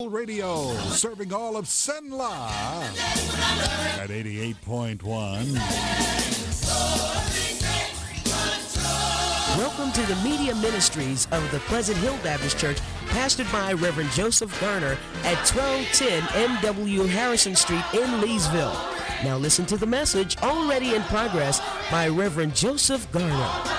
Radio, serving all of Cenla at 88.1. Welcome to the media ministries of the Pleasant Hill Baptist Church, pastored by Reverend Joseph Garner at 1210 M.W. Harrison Street in Leesville. Now listen to the message already in progress by Reverend Joseph Garner.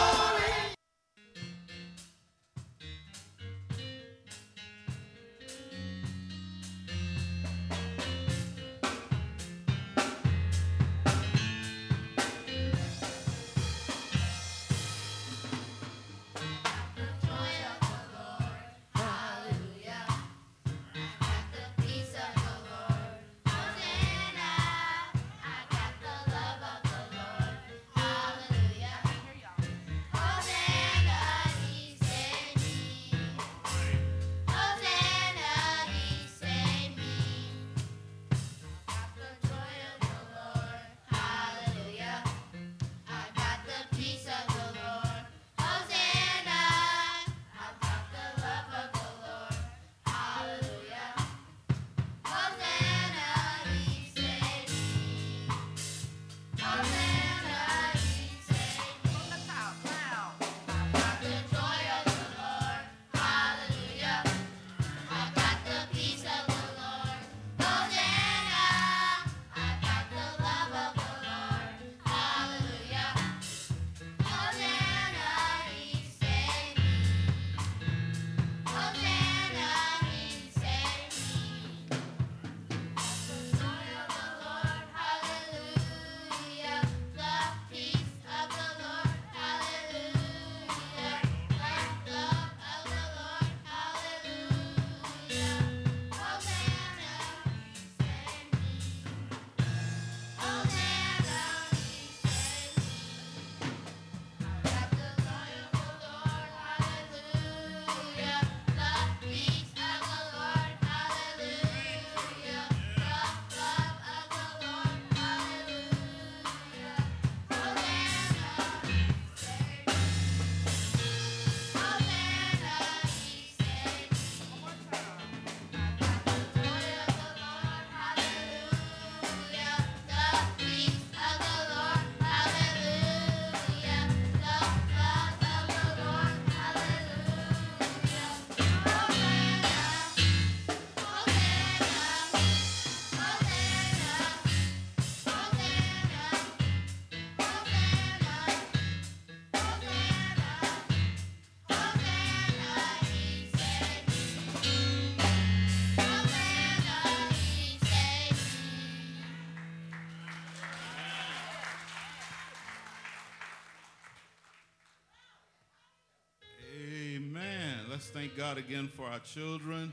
Thank God again for our children.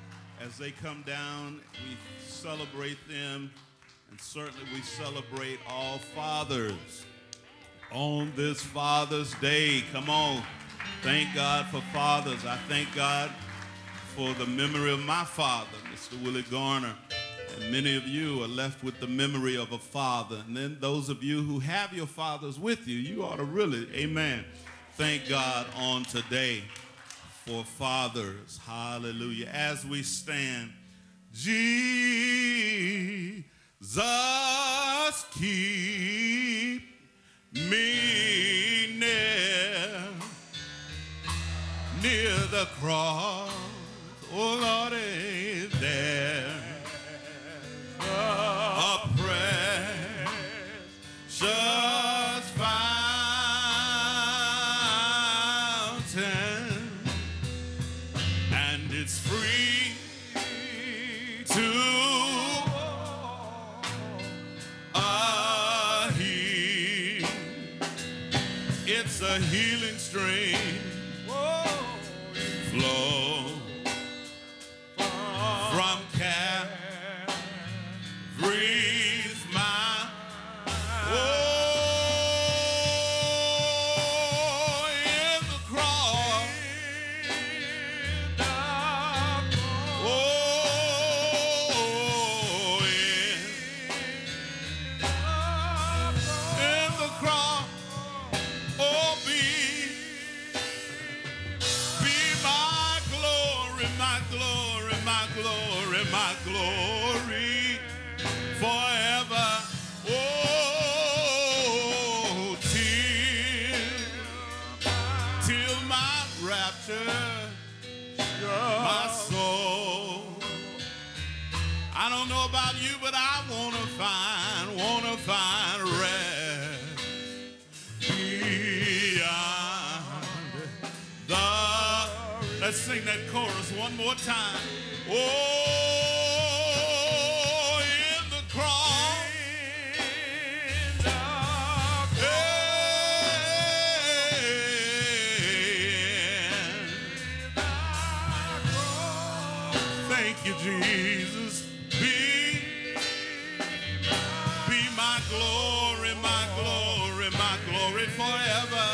As they come down, we celebrate them, and certainly we celebrate all fathers on this Father's Day. Come on. Thank God for fathers. I thank God for the memory of my father, Mr. Willie Garner. And many of you are left with the memory of a father. And then those of you who have your fathers with you, you ought to really, amen, thank God on today for fathers. Hallelujah. As we stand, Jesus, keep me near the cross. Oh Lord, is there a precious it's free to heal. It's a healing stream flow from Calvary's mouth. glory, my glory forever. Oh, till my rapture, my soul. I don't know about you, but I wanna find rest beyond the. Let's sing that chorus one more time. Oh, in the cross. Thank you, Jesus. Be my glory, my glory, my glory forever.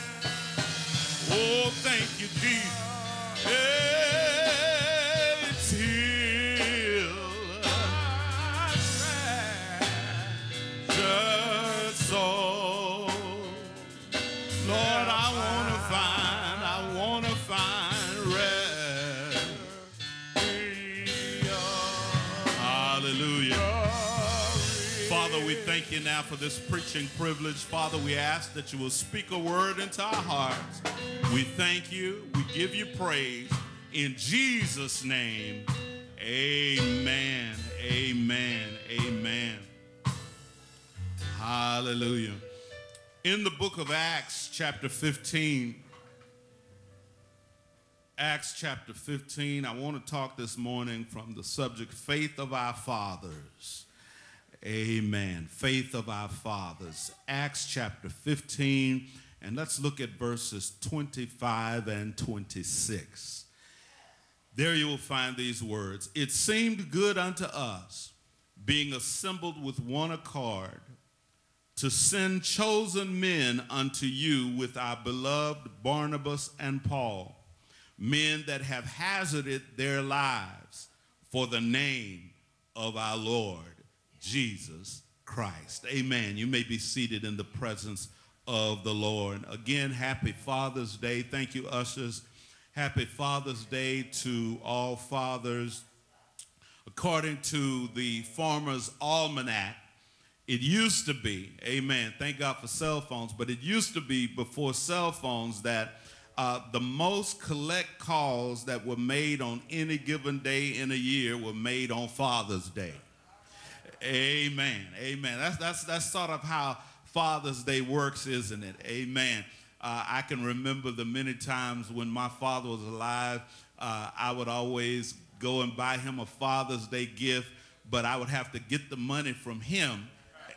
Oh, thank you, Jesus. Till just soul. Lord, I wanna find rest. Hallelujah. Father, we thank you now for this preaching privilege. Father, we ask that you will speak a word into our hearts. We thank you. We give you praise. In Jesus' name, amen, amen, amen. Hallelujah. In the book of Acts, chapter 15, I want to talk this morning from the subject, faith of our fathers. Amen. Faith of our fathers. Acts chapter 15, and let's look at verses 25 and 26. There you will find these words. It seemed good unto us, being assembled with one accord, to send chosen men unto you with our beloved Barnabas and Paul, men that have hazarded their lives for the name of our Lord Jesus Christ. Amen. You may be seated in the presence of the Lord. Again, happy Father's Day. Thank you, ushers. Happy Father's Day to all fathers. According to the Farmer's Almanac, it used to be, amen, thank God for cell phones, but it used to be before cell phones that the most collect calls that were made on any given day in a year were made on Father's Day. Amen. Amen. That's sort of how Father's Day works, isn't it? Amen. I can remember the many times when my father was alive, I would always go and buy him a Father's Day gift, but I would have to get the money from him,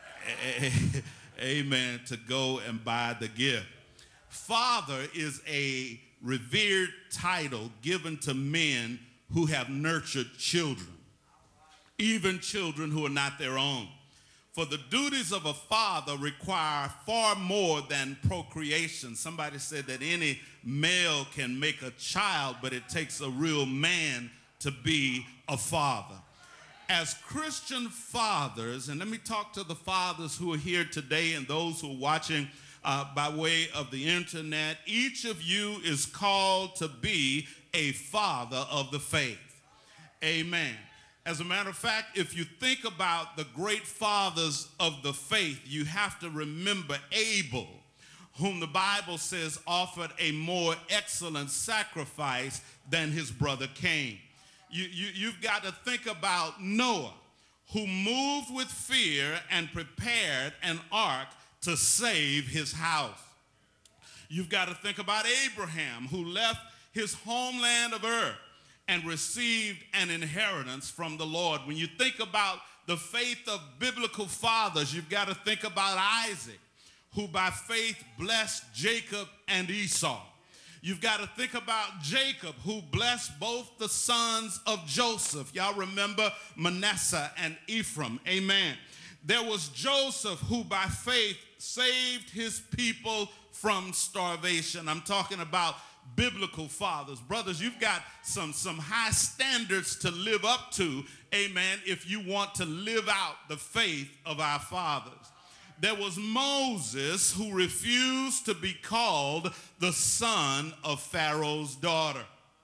amen, to go and buy the gift. Father is a revered title given to men who have nurtured children, even children who are not their own. For the duties of a father require far more than procreation. Somebody said that any male can make a child, but it takes a real man to be a father. As Christian fathers, and let me talk to the fathers who are here today and those who are watching by way of the internet, each of you is called to be a father of the faith. Amen. As a matter of fact, if you think about the great fathers of the faith, you have to remember Abel, whom the Bible says offered a more excellent sacrifice than his brother Cain. You've got to think about Noah, who moved with fear and prepared an ark to save his house. You've got to think about Abraham, who left his homeland of Ur and received an inheritance from the Lord. When you think about the faith of biblical fathers, you've got to think about Isaac, who by faith blessed Jacob and Esau. You've got to think about Jacob, who blessed both the sons of Joseph. Y'all remember Manasseh and Ephraim. Amen. There was Joseph, who by faith saved his people from starvation. I'm talking about biblical fathers. Brothers, you've got some high standards to live up to, amen, if you want to live out the faith of our fathers. There was Moses, who refused to be called the son of Pharaoh's daughter.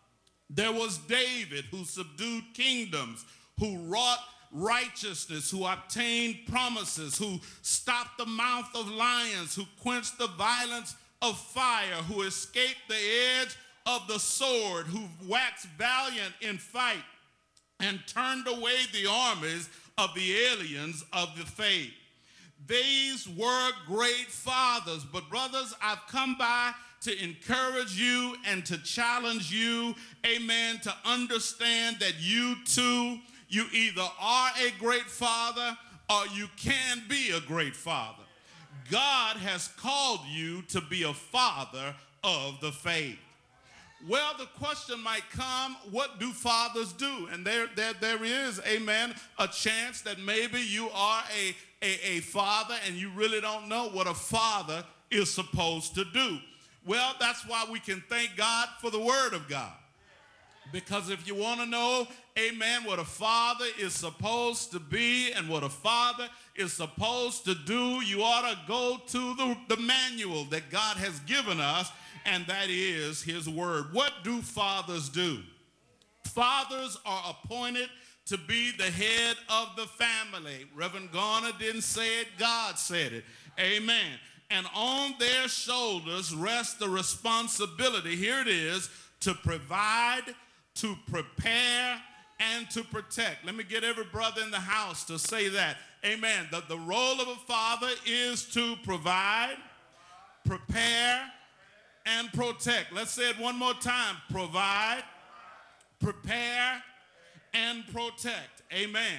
There was David, who subdued kingdoms, who wrought righteousness, who obtained promises, who stopped the mouth of lions, who quenched the violence of fire, who escaped the edge of the sword, who waxed valiant in fight and turned away the armies of the aliens of the faith. These were great fathers, but brothers, I've come by to encourage you and to challenge you, amen, to understand that you too, you either are a great father or you can be a great father. God has called you to be a father of the faith. Well, the question might come, what do fathers do? And there is, amen, a chance that maybe you are a father and you really don't know what a father is supposed to do. Well, that's why we can thank God for the Word of God. Because if you want to know, amen, what a father is supposed to be and what a father is supposed to do, you ought to go to the manual that God has given us, and that is His Word. What do fathers do? Fathers are appointed to be the head of the family. Reverend Garner didn't say it, God said it. Amen. And on their shoulders rests the responsibility, here it is, to provide, to prepare, and to protect. Let me get every brother in the house to say that. Amen. The role of a father is to provide, prepare, and protect. Let's say it one more time. Provide, prepare, and protect. Amen.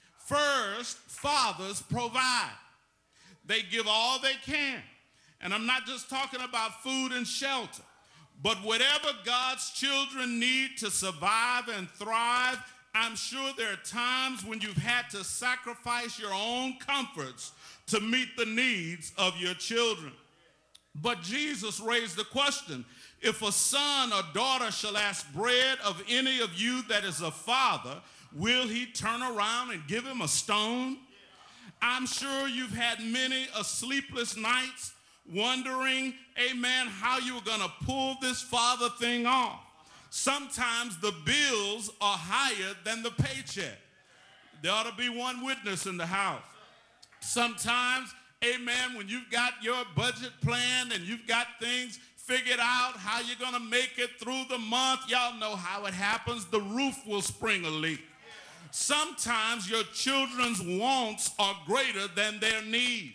First, fathers provide. They give all they can. And I'm not just talking about food and shelter, but whatever God's children need to survive and thrive, I'm sure there are times when you've had to sacrifice your own comforts to meet the needs of your children. But Jesus raised the question, if a son or daughter shall ask bread of any of you that is a father, will he turn around and give him a stone? I'm sure you've had many sleepless nights wondering, amen, how you were going to pull this father thing off. Sometimes the bills are higher than the paycheck. There ought to be one witness in the house. Sometimes, amen, when you've got your budget planned and you've got things figured out how you're going to make it through the month, y'all know how it happens. The roof will spring a leak. Sometimes your children's wants are greater than their needs.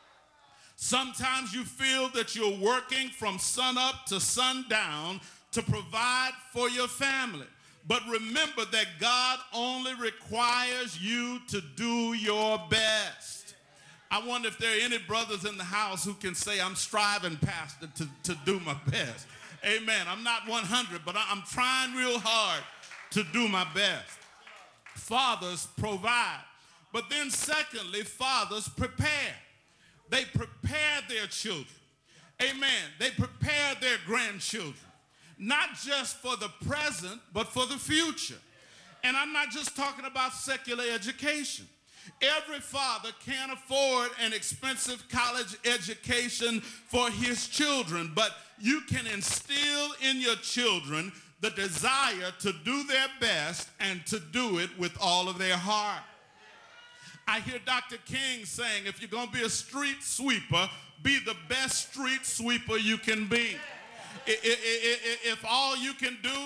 Sometimes you feel that you're working from sun up to sundown to provide for your family. But remember that God only requires you to do your best. I wonder if there are any brothers in the house who can say, I'm striving, Pastor, to do my best. Amen. I'm not 100, but I'm trying real hard to do my best. Fathers provide. But then secondly, fathers prepare. They prepare their children. Amen. They prepare their grandchildren. Not just for the present, but for the future. And I'm not just talking about secular education. Every father can't afford an expensive college education for his children, but you can instill in your children the desire to do their best and to do it with all of their heart. I hear Dr. King saying, if you're going to be a street sweeper, be the best street sweeper you can be. If all you can do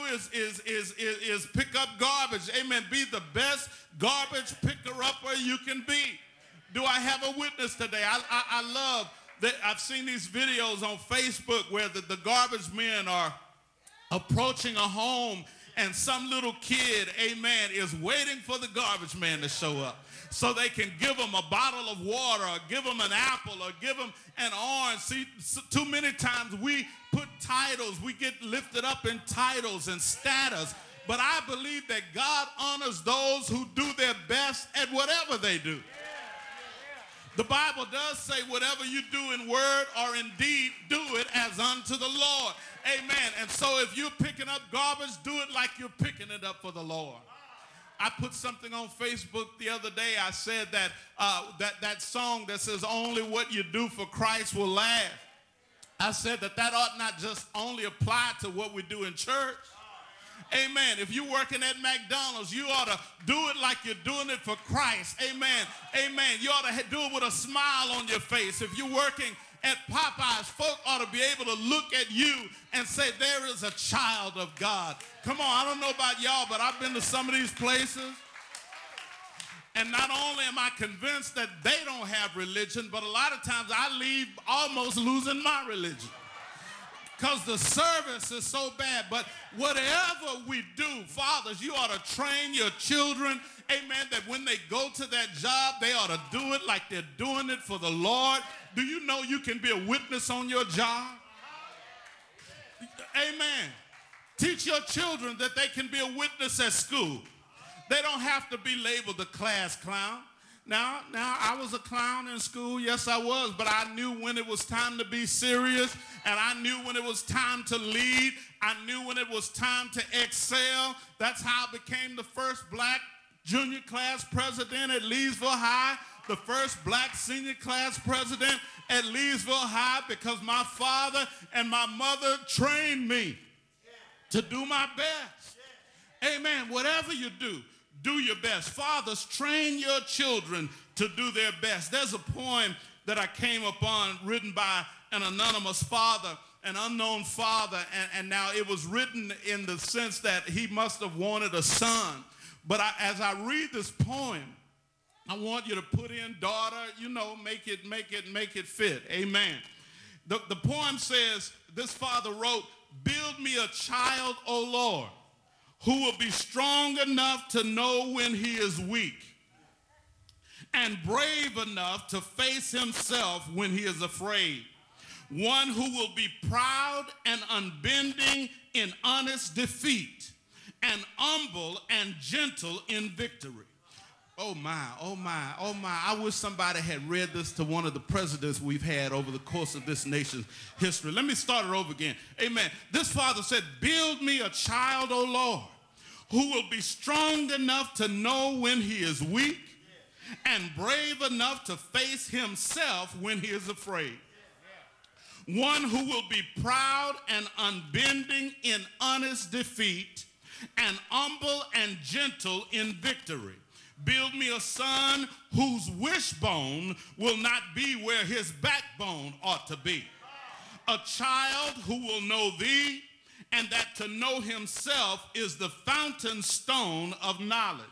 is pick up garbage, amen, be the best garbage picker-upper you can be. Do I have a witness today? I love that. I've seen these videos on Facebook where the garbage men are approaching a home and some little kid, amen, is waiting for the garbage man to show up so they can give them a bottle of water or give them an apple or give them an orange. See, too many times we put titles, we get lifted up in titles and status, but I believe that God honors those who do their best at whatever they do. The Bible does say whatever you do in word or in deed, do it as unto the Lord. Amen. And so if you're picking up garbage, do it like you're picking it up for the Lord. I put something on Facebook the other day. I said that that song that says only what you do for Christ will last. I said that ought not just only apply to what we do in church. Amen. If you're working at McDonald's, you ought to do it like you're doing it for Christ. Amen. Amen. You ought to do it with a smile on your face. If you're working at Popeyes, folk ought to be able to look at you and say, there is a child of God. Come on, I don't know about y'all, but I've been to some of these places. And not only am I convinced that they don't have religion, but a lot of times I leave almost losing my religion, because the service is so bad. But whatever we do, fathers, you ought to train your children, amen, that when they go to that job, they ought to do it like they're doing it for the Lord. Do you know you can be a witness on your job? Amen. Teach your children that they can be a witness at school. They don't have to be labeled the class clown. Now, I was a clown in school. Yes, I was. But I knew when it was time to be serious, and I knew when it was time to lead. I knew when it was time to excel. That's how I became the first black junior class president at Leesville High, the first black senior class president at Leesville High, because my father and my mother trained me to do my best. Amen. Whatever you do your best. Fathers, train your children to do their best. There's a poem that I came upon written by an anonymous father, an unknown father, and now it was written in the sense that he must have wanted a son. But as I read this poem, I want you to put in daughter, make it fit. Amen. The poem says, this father wrote, build me a child, O Lord, who will be strong enough to know when he is weak, and brave enough to face himself when he is afraid. One who will be proud and unbending in honest defeat, and humble and gentle in victory. Oh my, oh my, oh my. I wish somebody had read this to one of the presidents we've had over the course of this nation's history. Let me start it over again. Amen. This father said, build me a child, O Lord, who will be strong enough to know when he is weak, and brave enough to face himself when he is afraid. One who will be proud and unbending in honest defeat, and humble and gentle in victory. Build me a son whose wishbone will not be where his backbone ought to be. A child who will know thee, and that to know himself is the fountain stone of knowledge.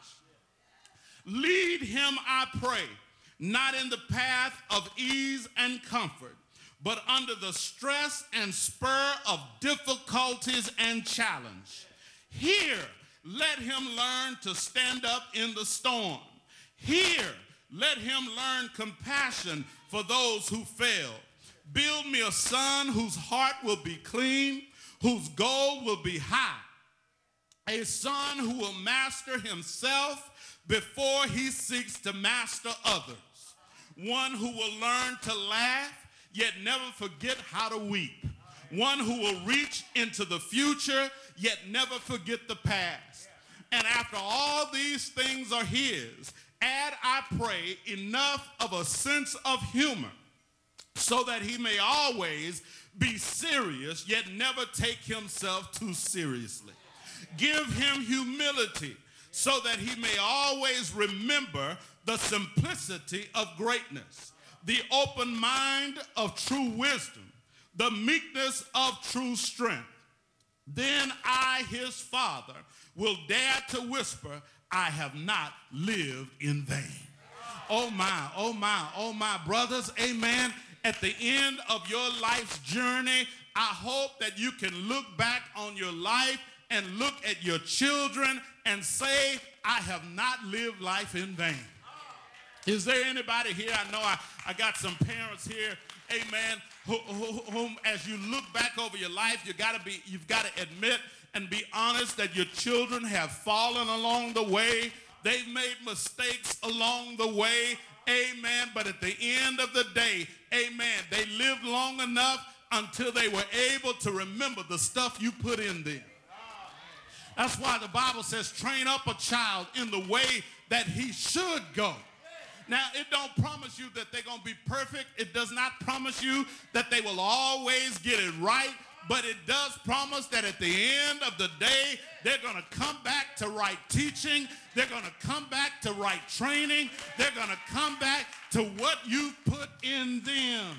Lead him, I pray, not in the path of ease and comfort, but under the stress and spur of difficulties and challenge. Here, let him learn to stand up in the storm. Here, let him learn compassion for those who fail. Build me a son whose heart will be clean, whose goal will be high. A son who will master himself before he seeks to master others. One who will learn to laugh, yet never forget how to weep. One who will reach into the future, yet never forget the past. And after all these things are his, add, I pray, enough of a sense of humor so that he may always be serious, yet never take himself too seriously. Give him humility so that he may always remember the simplicity of greatness, the open mind of true wisdom, the meekness of true strength. Then I, his father, will dare to whisper, I have not lived in vain. Oh my, oh my, oh my brothers, amen. At the end of your life's journey, I hope that you can look back on your life and look at your children and say, I have not lived life in vain. Is there anybody here? I know I got some parents here, amen, whom as you look back over your life, you've got to admit and be honest that your children have fallen along the way. They've made mistakes along the way, amen. But at the end of the day, amen, they lived long enough until they were able to remember the stuff you put in them. That's why the Bible says, train up a child in the way that he should go. Now, it don't promise you that they're going to be perfect. It does not promise you that they will always get it right. but it does promise that at the end of the day, they're going to come back to right teaching. They're going to come back to right training. They're going to come back to what you put in them.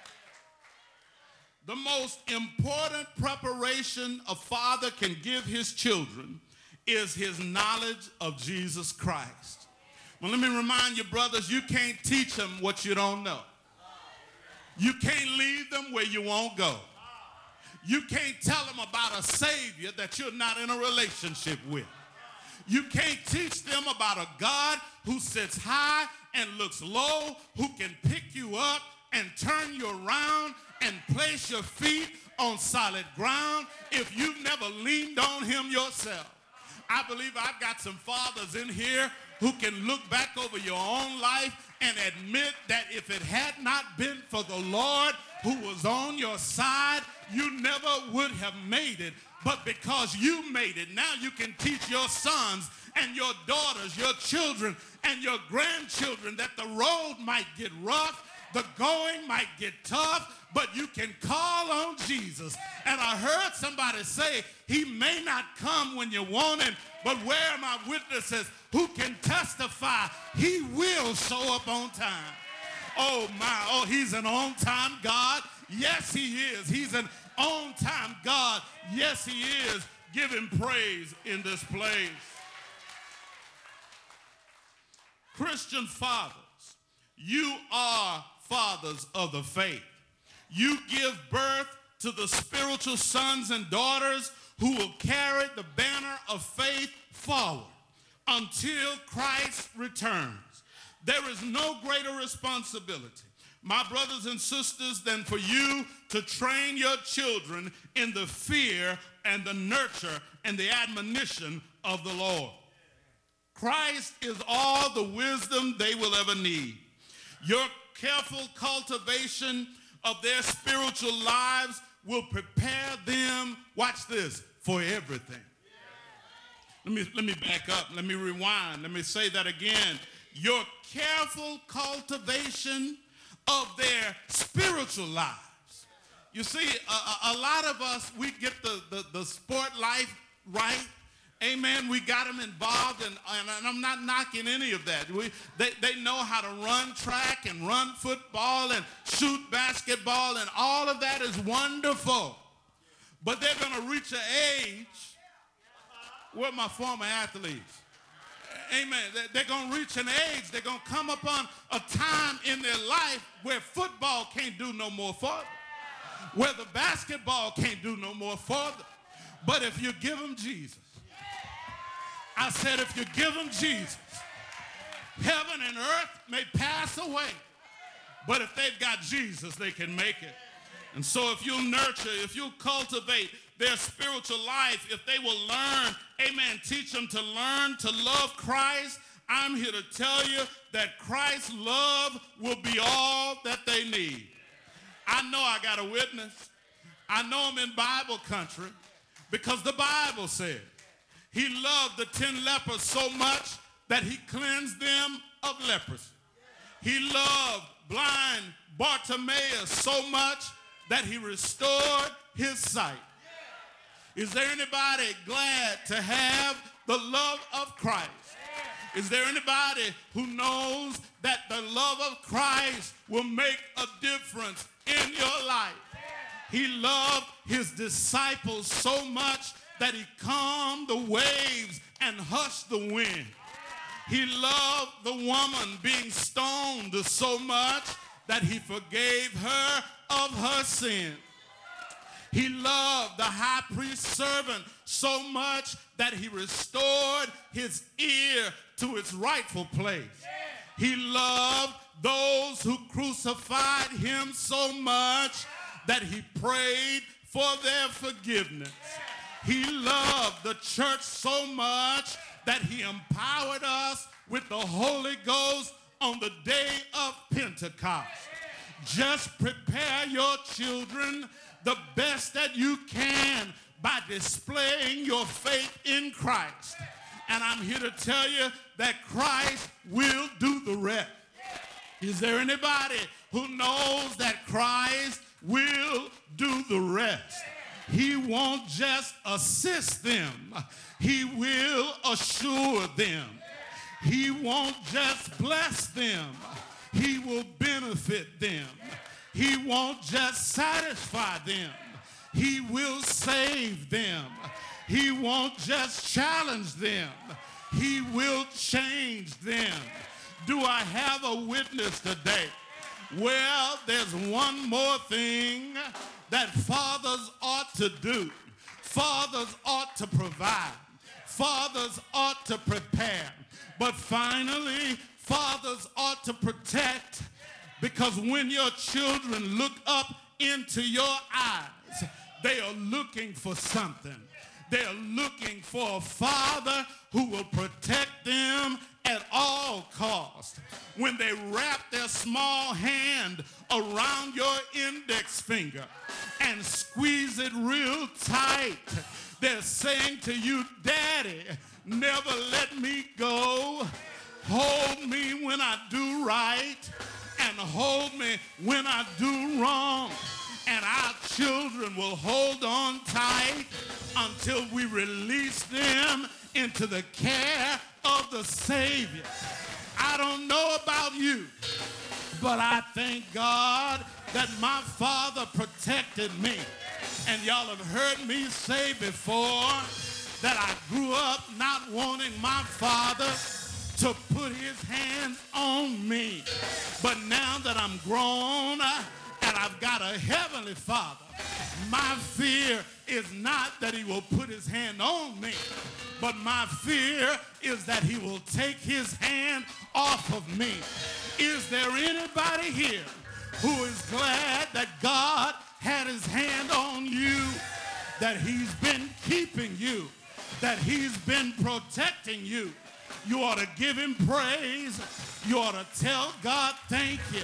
The most important preparation a father can give his children is his knowledge of Jesus Christ. Well, let me remind you, brothers, you can't teach them what you don't know. You can't lead them where you won't go. You can't tell them about a Savior that you're not in a relationship with. You can't teach them about a God who sits high and looks low, who can pick you up and turn you around and place your feet on solid ground if you've never leaned on him yourself. I believe I've got some fathers in here who can look back over your own life and admit that if it had not been for the Lord who was on your side, you never would have made it. But because you made it, now you can teach your sons and your daughters, your children and your grandchildren that the road might get rough, the going might get tough, but you can call on Jesus. And I heard somebody say, he may not come when you want him, but where are my witnesses who can testify he will show up on time? Oh my, oh, he's an on-time God. Yes, he is. He's an on-time God. Yes, he is. Give him praise in this place. Christian fathers, you are fathers of the faith. You give birth to the spiritual sons and daughters who will carry the banner of faith forward until Christ returns. There is no greater responsibility, my brothers and sisters, than for you to train your children in the fear and the nurture and the admonition of the Lord. Christ is all the wisdom they will ever need. Your careful cultivation of their spiritual lives will prepare them, watch this, for everything. Let me back up. Let me rewind. Let me say that again. Your careful cultivation of their spiritual lives. You see, a lot of us, we get the sport life right. Amen. We got them involved, and I'm not knocking any of that. They know how to run track and run football and shoot basketball, and all of that is wonderful. But they're going to reach an age. Where are my former athletes? Amen. They're going to reach an age. They're going to come upon a time in their life where football can't do no more for them, where the basketball can't do no more for them. But if you give them Jesus, I said, if you give them Jesus, heaven and earth may pass away, but if they've got Jesus, they can make it. And so if you'll nurture, if you'll cultivate their spiritual life, if they will learn, amen, teach them to learn to love Christ, I'm here to tell you that Christ's love will be all that they need. I know I got a witness. I know I'm in Bible country because the Bible said he loved the 10 lepers so much that he cleansed them of leprosy. He loved blind Bartimaeus so much that he restored his sight. Is there anybody glad to have the love of Christ? Is there anybody who knows that the love of Christ will make a difference in your life? He loved his disciples so much that he calmed the waves and hushed the wind. He loved the woman being stoned so much that he forgave her of her sin. He loved the high priest's servant so much that he restored his ear to its rightful place. He loved those who crucified him so much that he prayed for their forgiveness. He loved the church so much that he empowered us with the Holy Ghost on the day of Pentecost. Just prepare your children the best that you can by displaying your faith in Christ. And I'm here to tell you that Christ will do the rest. Is there anybody who knows that Christ will do the rest? He won't just assist them. He will assure them. He won't just bless them. He will benefit them. He won't just satisfy them. He will save them. He won't just challenge them. He will change them. Do I have a witness today? Well, there's one more thing that fathers ought to do. Fathers ought to provide. Fathers ought to prepare. But finally, fathers ought to protect, because when your children look up into your eyes, they are looking for something. They are looking for a father who will protect them at all costs. When they wrap their small hand around your index finger and squeeze it real tight, they're saying to you, Daddy, never let me go. Hold me when I do right and hold me when I do wrong. And our children will hold on tight until we release them into the care of the Savior. I don't know about you, but I thank God that my father protected me. And y'all have heard me say before that I grew up not wanting my father to put his hands on me. But now that I'm grown and I've got a heavenly Father, my fear is not that he will put his hand on me, but my fear is that he will take his hand off of me. Is there anybody here who is glad that God had his hand on you, that he's been keeping you, that he's been protecting you? You ought to give him praise. You ought to tell God thank you.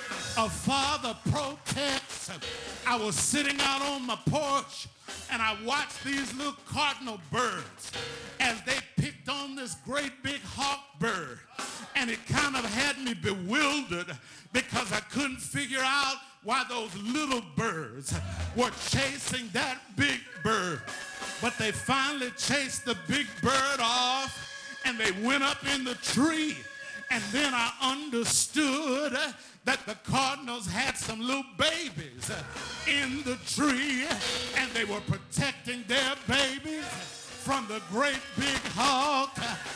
A father protects. I was sitting out on my porch and I watched these little cardinal birds as they picked on this great big hawk bird. And it kind of had me bewildered because I couldn't figure out why those little birds were chasing that big bird. But they finally chased the big bird off and they went up in the tree. And then I understood that the cardinals had some little babies in the tree and they were protecting their babies from the great big hawk.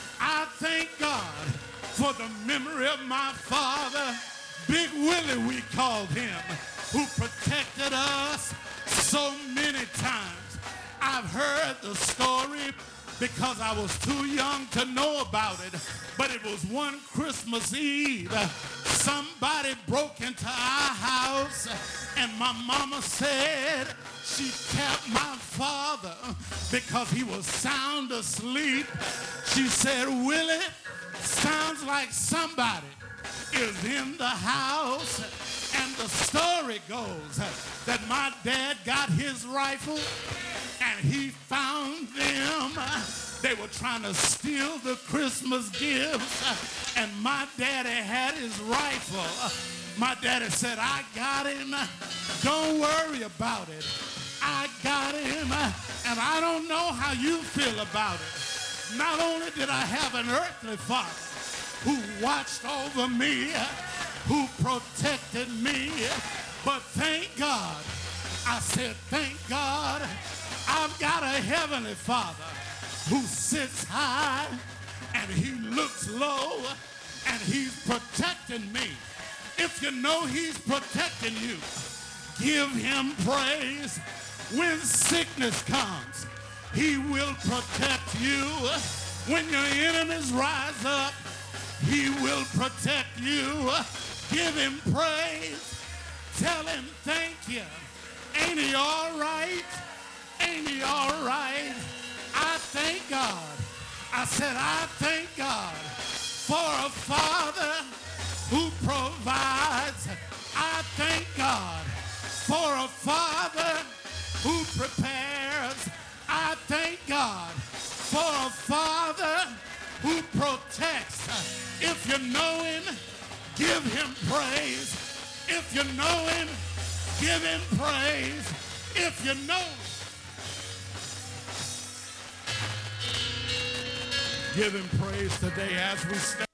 I thank God for the memory of my father, Big Willie we called him, who protected us so many times. I've heard the story because I was too young to know about it, but it was one Christmas Eve. Somebody broke into our house and my mama said she kept my father because he was sound asleep. She said, Willie, sounds like somebody is in the house. And the story goes that my dad got his rifle and he found them. They were trying to steal the Christmas gifts, and my daddy had his rifle. My daddy said, I got him. Don't worry about it. I got him, and I don't know how you feel about it. Not only did I have an earthly father who watched over me, who protected me, but thank God, I said, thank God, I've got a heavenly Father who sits high and he looks low and he's protecting me. If you know he's protecting you, give him praise. When sickness comes, he will protect you. When your enemies rise up, he will protect you. Give him praise. Tell him thank you. Ain't he all right? Ain't he all right? I thank God. I said, I thank God for a Father who provides. I thank God for a Father who prepares. I thank God for a Father who protects. If you know him, give him praise. If you know him, give him praise. If you know Give him praise today as we stand.